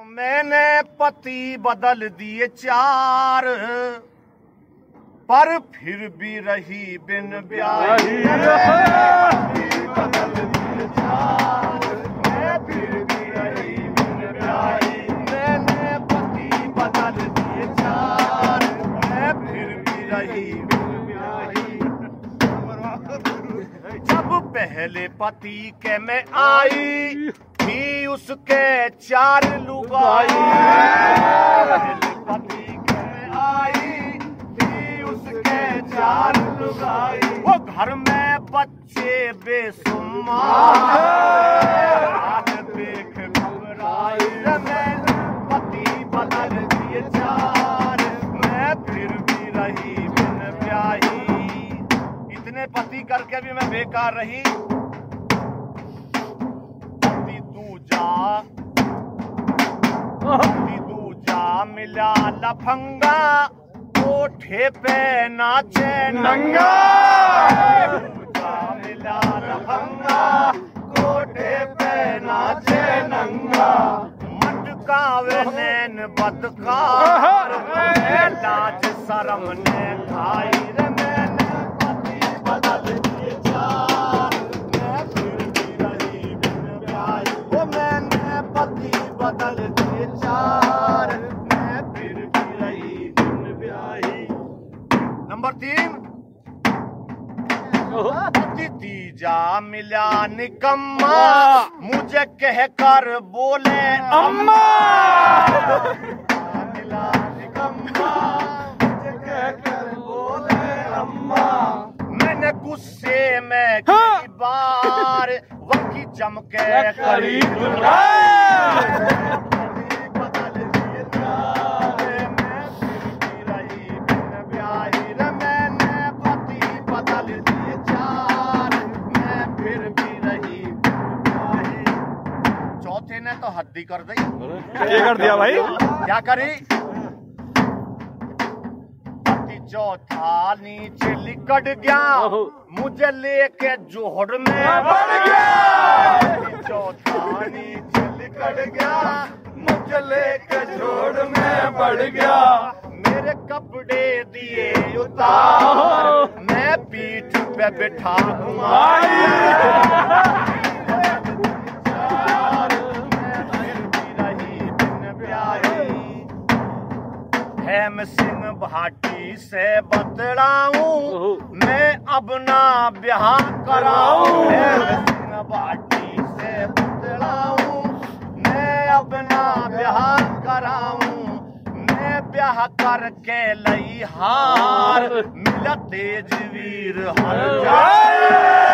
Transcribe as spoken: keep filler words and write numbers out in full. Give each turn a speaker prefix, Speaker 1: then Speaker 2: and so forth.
Speaker 1: मैंने पति बदल दिए चार, पर फिर भी रही बिन ब्याही। बदल दिए चार, मैं फिर भी रही बिन ब्याही। मैंने पति बदल दिए चार, मैं फिर भी रही बिन ब्याही। जब पहले पति के मैं आई थी उसके चार लुगाई। पहले पति के मैं आई थी उसके चार लुगाई। वो घर में बच्चे बेसुमार, हाथ देख घबराई। मैंने पति बदल दिए चार, मैं फिर भी रही बिन ब्याही। इतने पति करके भी मैं बेकार रही। पति दूजा पति दूजा मिला लफंगा, कोठे पे नाचे नंगा। दूजा मिला लफंगा, कोठे पे नाचे नंगा। मटकावे नैन बदकार, लाज शर्म ने खाई। रे मैंने पति बदल दिए चार, मैं फिर भी रही बिन ब्याही। वो मैंने पति बदल दिए चार, मैं फिर भी रही बिन ब्याही। नंबर तीन, पति तीजा मिला निकम्मा, मुझे कह कर बोले अम्मा। मिला निकम्मा, मुझे कह कर बोले अम्मा। मैंने गुस्से में कई बार वकी जम के करीब बदल दिए चार, मैं फिर भी रही बिन ब्याही। मैंने पति बदल दिए चार, मैं फिर भी रही बिन ब्याही। चौथे ने तो हद्दी कर दी।
Speaker 2: ये कर दिया भाई।
Speaker 1: क्या करी? चौथा नीचे लिकट गया, मुझे लेके जोहड़ में बढ़ गया। चौथा नीचे लिकट गया, मुझे लेके जोहड़ में बढ़ गया। मेरे कपड़े दिए उतार, मैं पीठ पे बिठा घुमाई। हेम सिंह भाटी से बतलाऊं, मैं अब ना ब्याह कराऊं। हेम सिंह भाटी से बतलाऊं, मैं अब ना ब्याह कराऊं। मैं ब्याह करके लई हार, मिला तेज वीर हर जाए।